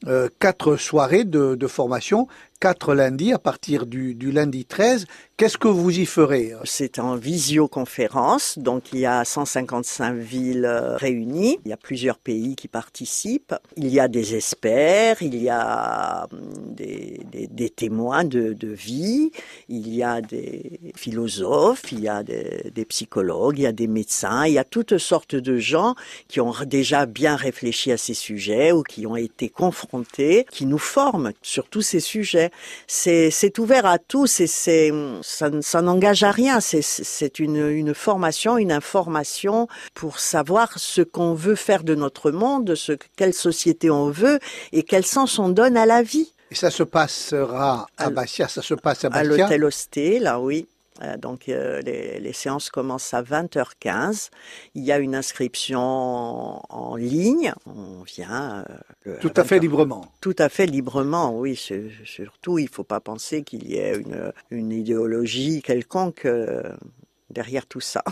Speaker 3: 4 soirées de formation, 4 lundis à partir du lundi 13. Qu'est-ce que vous y ferez?
Speaker 12: C'est en visioconférence, donc il y a 155 villes réunies, il y a plusieurs pays qui participent, il y a des experts, il y a des témoins de vie, il y a des philosophes, il y a des psychologues, il y a des médecins, il y a toutes sortes de gens qui ont déjà bien réfléchi à ces sujets ou qui ont été confrontés, qui nous forment sur tous ces sujets. C'est ouvert à tous et ça n'engage à rien. C'est une formation, une information pour savoir ce qu'on veut faire de notre monde, quelle société on veut et quel sens on donne à la vie.
Speaker 3: Et ça se passera à Bastia, ça se passe à Bastia?
Speaker 12: À l'hôtel Hosté, là, oui. Donc les séances commencent à 20h15. Il y a une inscription en ligne. On vient
Speaker 3: tout à fait librement.
Speaker 12: Tout à fait librement, oui. Surtout, il ne faut pas penser qu'il y ait une idéologie quelconque derrière tout ça.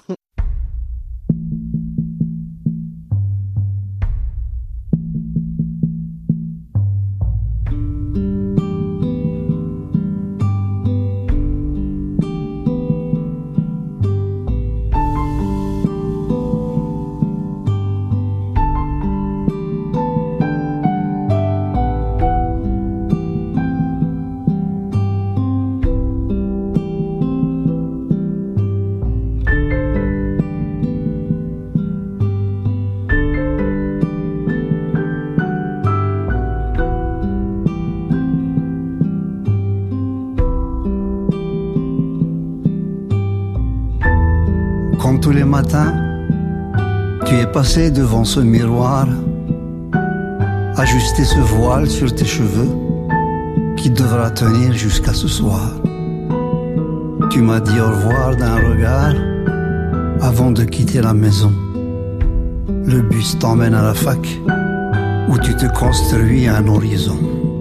Speaker 13: Tous les matins, tu es passé devant ce miroir, ajusté ce voile sur tes cheveux qui devra tenir jusqu'à ce soir. Tu m'as dit au revoir d'un regard avant de quitter la maison. Le bus t'emmène à la fac où tu te construis un horizon.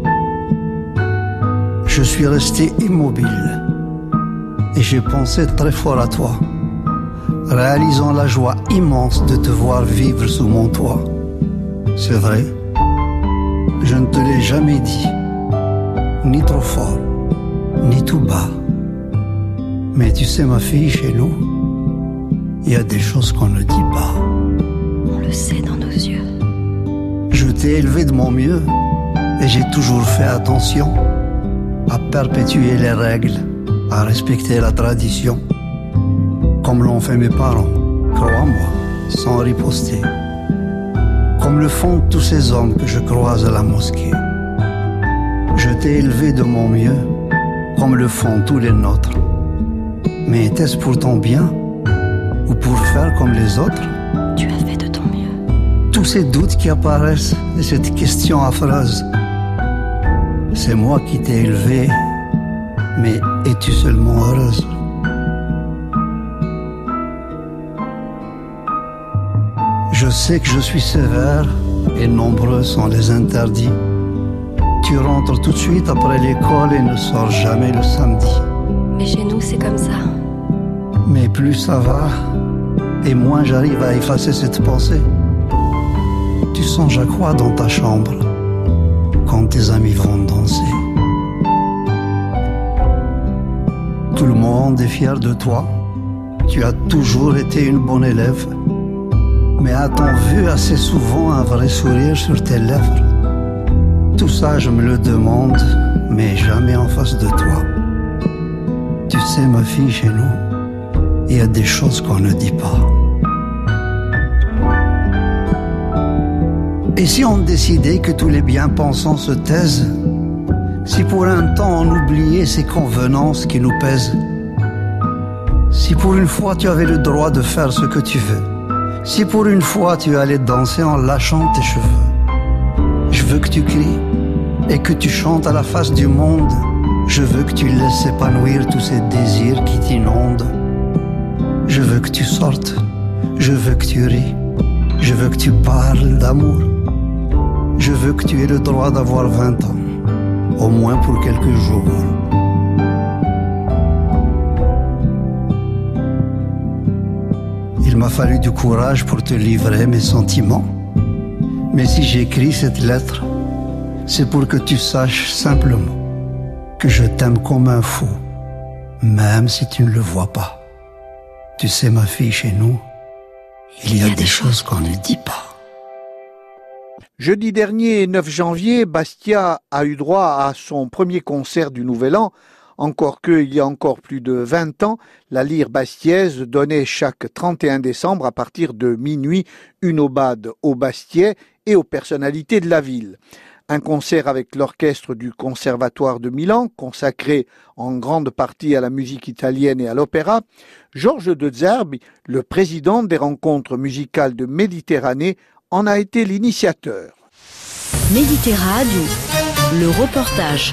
Speaker 13: Je suis resté immobile et j'ai pensé très fort à toi, réalisant la joie immense de te voir vivre sous mon toit. C'est vrai, je ne te l'ai jamais dit, ni trop fort, ni tout bas. Mais tu sais, ma fille, chez nous, il y a des choses qu'on ne dit pas.
Speaker 1: On le sait dans nos yeux.
Speaker 13: Je t'ai élevé de mon mieux et j'ai toujours fait attention à perpétuer les règles, à respecter la tradition. Comme l'ont fait mes parents, crois-moi, sans riposter. Comme le font tous ces hommes que je croise à la mosquée. Je t'ai élevé de mon mieux, comme le font tous les nôtres. Mais était-ce pour ton bien ou pour faire comme les autres?
Speaker 1: Tu as fait de ton mieux.
Speaker 13: Tous ces doutes qui apparaissent et cette question affreuse. C'est moi qui t'ai élevé, mais es-tu seulement heureuse? Je sais que je suis sévère et nombreux sont les interdits. Tu rentres tout de suite après l'école et ne sors jamais le samedi.
Speaker 1: Mais chez nous, c'est comme ça.
Speaker 13: Mais plus ça va, et moins j'arrive à effacer cette pensée. Tu songes à quoi dans ta chambre quand tes amis vont danser? Tout le monde est fier de toi. Tu as toujours été une bonne élève. Mais a-t-on vu assez souvent un vrai sourire sur tes lèvres? Tout ça, je me le demande, mais jamais en face de toi. Tu sais, ma fille, chez nous, il y a des choses qu'on ne dit pas. Et si on décidait que tous les bien-pensants se taisent? Si pour un temps on oubliait ces convenances qui nous pèsent? Si pour une fois tu avais le droit de faire ce que tu veux? Si pour une fois tu allais danser en lâchant tes cheveux? Je veux que tu cries et que tu chantes à la face du monde. Je veux que tu laisses s'épanouir tous ces désirs qui t'inondent. Je veux que tu sortes, je veux que tu ris, je veux que tu parles d'amour. Je veux que tu aies le droit d'avoir 20 ans, au moins pour quelques jours. Il m'a fallu du courage pour te livrer mes sentiments. Mais si j'écris cette lettre, c'est pour que tu saches simplement que je t'aime comme un fou, même si tu ne le vois pas. Tu sais, ma fille, chez nous, il y a des choses qu'on ne dit pas.
Speaker 3: Jeudi dernier, 9 janvier, Bastia a eu droit à son premier concert du Nouvel An, encore qu'il y a encore plus de 20 ans, la lyre bastiaise donnait chaque 31 décembre à partir de minuit une aubade aux Bastiais et aux personnalités de la ville. Un concert avec l'orchestre du Conservatoire de Milan, consacré en grande partie à la musique italienne et à l'opéra. Georges de Zerbi, le président des rencontres musicales de Méditerranée, en a été l'initiateur.
Speaker 14: Méditerranée, le reportage.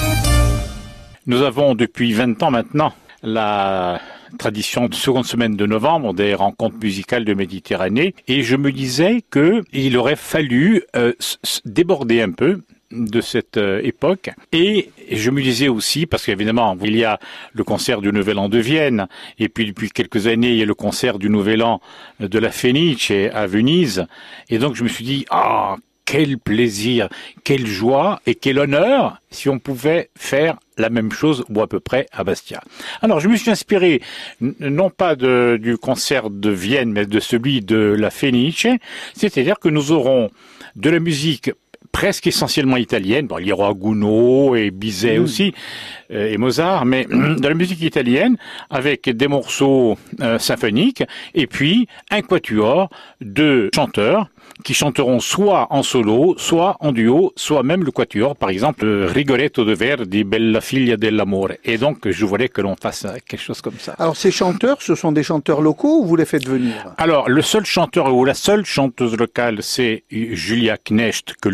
Speaker 4: Nous avons depuis 20 ans maintenant la tradition de seconde semaine de novembre des rencontres musicales de Méditerranée et je me disais qu'il aurait fallu déborder un peu de cette époque et je me disais aussi, parce qu'évidemment il y a le concert du Nouvel An de Vienne et puis depuis quelques années il y a le concert du Nouvel An de la Fenice à Venise et donc je me suis dit quel plaisir, quelle joie et quel honneur si on pouvait faire la même chose ou à peu près à Bastia. Alors je me suis inspiré non pas du concert de Vienne mais de celui de la Fenice, c'est-à-dire que nous aurons de la musique presque essentiellement italienne. Bon, il y aura Gounod et Bizet aussi, et Mozart, mais de la musique italienne, avec des morceaux symphoniques, et puis un quatuor de chanteurs qui chanteront soit en solo, soit en duo, soit même le quatuor, par exemple Rigoletto de Verdi, Bella figlia dell'amore. Et donc, je voulais que l'on fasse quelque chose comme ça.
Speaker 3: Alors, ces chanteurs, ce sont des chanteurs locaux ou vous les faites venir?
Speaker 4: Alors, le seul chanteur ou la seule chanteuse locale, c'est Julia Knecht, que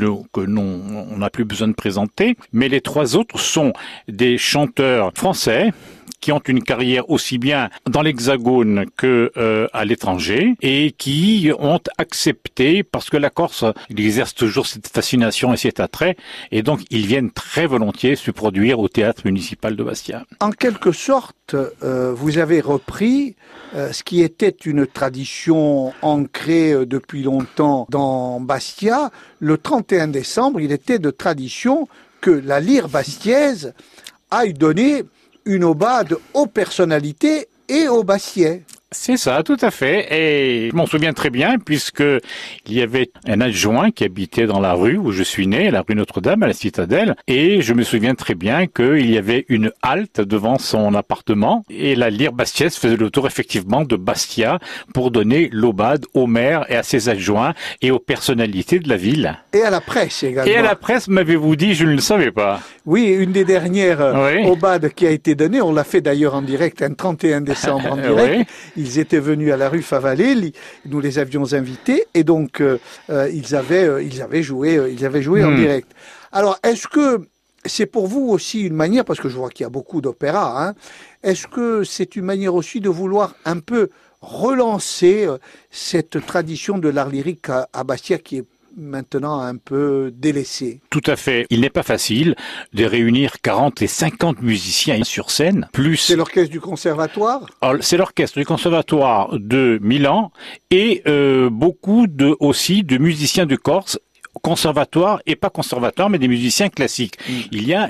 Speaker 4: on n'a plus besoin de présenter. Mais les trois autres sont des chanteurs français, qui ont une carrière aussi bien dans l'Hexagone que à l'étranger et qui ont accepté, parce que la Corse, il exerce toujours cette fascination et cet attrait, et donc ils viennent très volontiers se produire au théâtre municipal de Bastia.
Speaker 3: En quelque sorte, vous avez repris ce qui était une tradition ancrée depuis longtemps dans Bastia. Le 31 décembre, il était de tradition que la lyre bastiaise aille donner une aubade aux personnalités et aux Bastiais.
Speaker 15: C'est ça, tout à fait. Et je m'en souviens très bien puisque il y avait un adjoint qui habitait dans la rue où je suis né, la rue Notre-Dame, à la Citadelle. Et je me souviens très bien qu'il y avait une halte devant son appartement. Et la lyre bastiaise faisait le tour effectivement de Bastia pour donner l'aubade au maire et à ses adjoints et aux personnalités de la ville.
Speaker 3: Et à la presse également.
Speaker 15: Et à la presse, m'avez-vous dit, je ne le savais pas.
Speaker 3: Oui, une des dernières aubades qui a été donnée, on l'a fait d'ailleurs en direct, un 31 décembre en direct. Ils étaient venus à la rue Favalé, nous les avions invités et donc ils avaient joué en direct. Alors, est-ce que c'est pour vous aussi une manière, parce que je vois qu'il y a beaucoup d'opéras, hein, est-ce que c'est une manière aussi de vouloir un peu relancer cette tradition de l'art lyrique à Bastia qui est maintenant un peu délaissé?
Speaker 15: Tout à fait. Il n'est pas facile de réunir 40 et 50 musiciens sur scène, plus...
Speaker 3: C'est l'orchestre du conservatoire?
Speaker 15: C'est l'orchestre du conservatoire de Milan et beaucoup aussi de musiciens de Corse, conservatoire et pas conservatoire, mais des musiciens classiques. Il y a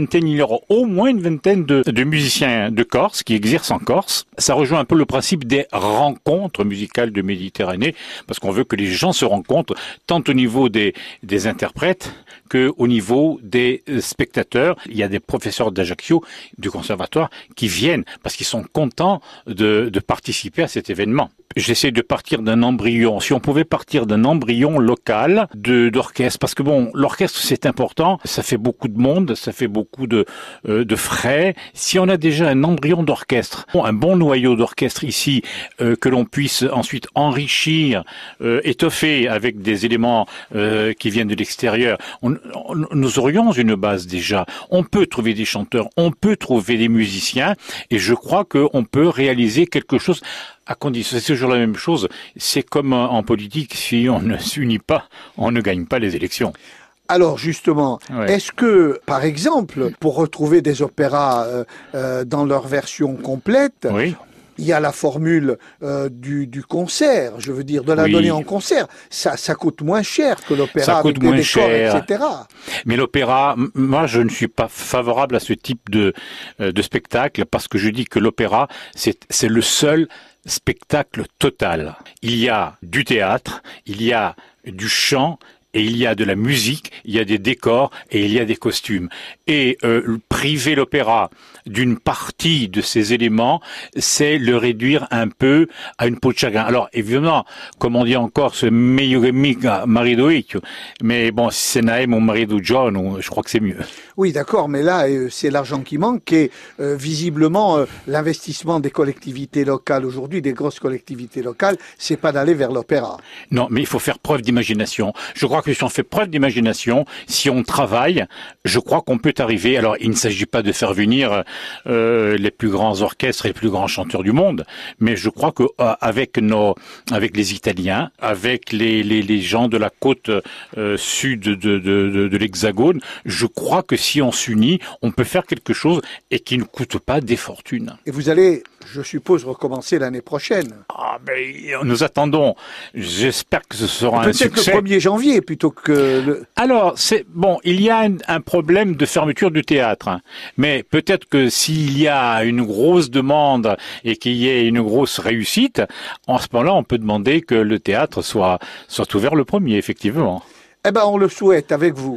Speaker 15: au moins une vingtaine de musiciens de Corse qui exercent en Corse. Ça rejoint un peu le principe des rencontres musicales de Méditerranée, parce qu'on veut que les gens se rencontrent tant au niveau des interprètes que au niveau des spectateurs. Il y a des professeurs d'Ajaccio, du conservatoire, qui viennent parce qu'ils sont contents de participer à cet événement. J'essaie de partir d'un embryon. Si on pouvait partir d'un embryon local d'orchestre, parce que bon, l'orchestre c'est important, ça fait beaucoup de monde, ça fait beaucoup de frais. Si on a déjà un embryon d'orchestre, un bon noyau d'orchestre ici, que l'on puisse ensuite enrichir, étoffer avec des éléments qui viennent de l'extérieur, nous aurions une base déjà. On peut trouver des chanteurs, on peut trouver des musiciens, et je crois qu'on peut réaliser quelque chose. À condition, c'est toujours la même chose. C'est comme en politique, si on ne s'unit pas, on ne gagne pas les élections.
Speaker 3: Alors justement, est-ce que, par exemple, pour retrouver des opéras dans leur version complète, il y a la formule du concert, je veux dire, de la donner en concert. Ça coûte moins cher que l'opéra avec des décors, etc.
Speaker 15: Mais l'opéra, moi, je ne suis pas favorable à ce type de spectacle parce que je dis que l'opéra, c'est le seul spectacle total. Il y a du théâtre, il y a du chant, et il y a de la musique, il y a des décors et il y a des costumes. Et priver l'opéra d'une partie de ces éléments, c'est le réduire un peu à une peau de chagrin. Alors évidemment, comme on dit encore, ce meilleur amiga marido icchio, mais bon, si c'est Naëm ou marido John, je crois que c'est mieux.
Speaker 3: Oui, d'accord, mais là, c'est l'argent qui manque et visiblement, l'investissement des collectivités locales aujourd'hui, des grosses collectivités locales, c'est pas d'aller vers l'opéra.
Speaker 15: Non, mais il faut faire preuve d'imagination. Je crois que si on fait preuve d'imagination, si on travaille, je crois qu'on peut arriver. Alors, il ne s'agit pas de faire venir les plus grands orchestres et les plus grands chanteurs du monde, mais je crois que avec les Italiens, avec les gens de la côte sud de l'Hexagone, je crois que si on s'unit, on peut faire quelque chose et qui ne coûte pas des fortunes.
Speaker 3: Et vous allez, je suppose, recommencer l'année prochaine.
Speaker 15: Ah, mais nous attendons. J'espère que ce sera un succès.
Speaker 3: Peut-être le 1er janvier plutôt que
Speaker 15: Alors, il y a un problème de fermeture du théâtre. Hein. Mais peut-être que s'il y a une grosse demande et qu'il y ait une grosse réussite, en ce moment-là, on peut demander que le théâtre soit ouvert le 1er, effectivement.
Speaker 3: Eh ben, on le souhaite avec vous.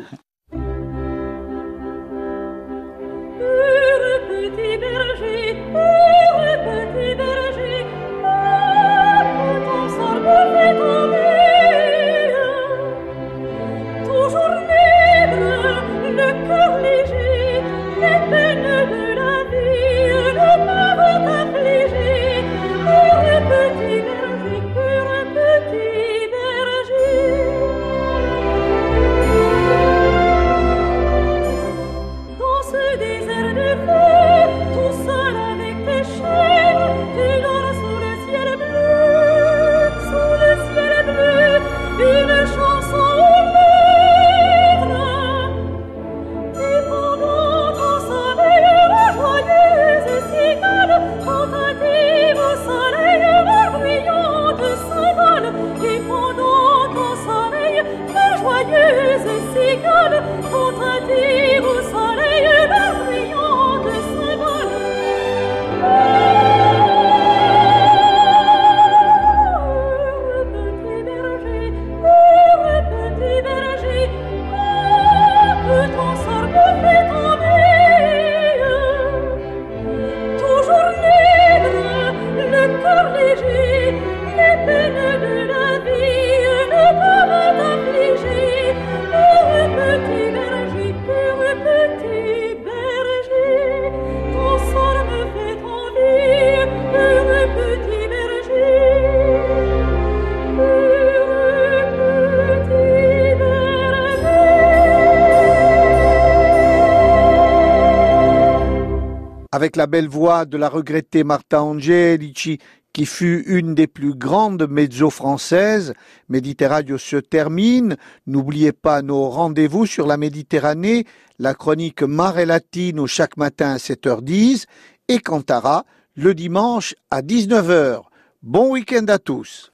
Speaker 16: affligés, les peines de la vie ne peuvent affliger. Heureux petit berger, ton sort me fait envie, heureux petit berger, heureux petit berger.
Speaker 3: Avec la belle voix de la regrettée Marta Angelici, qui fut une des plus grandes mezzo françaises, Méditerraneo se termine. N'oubliez pas nos rendez-vous sur la Méditerranée, la chronique Mare Latino chaque matin à 7h10 et Cantara le dimanche à 19h. Bon week-end à tous.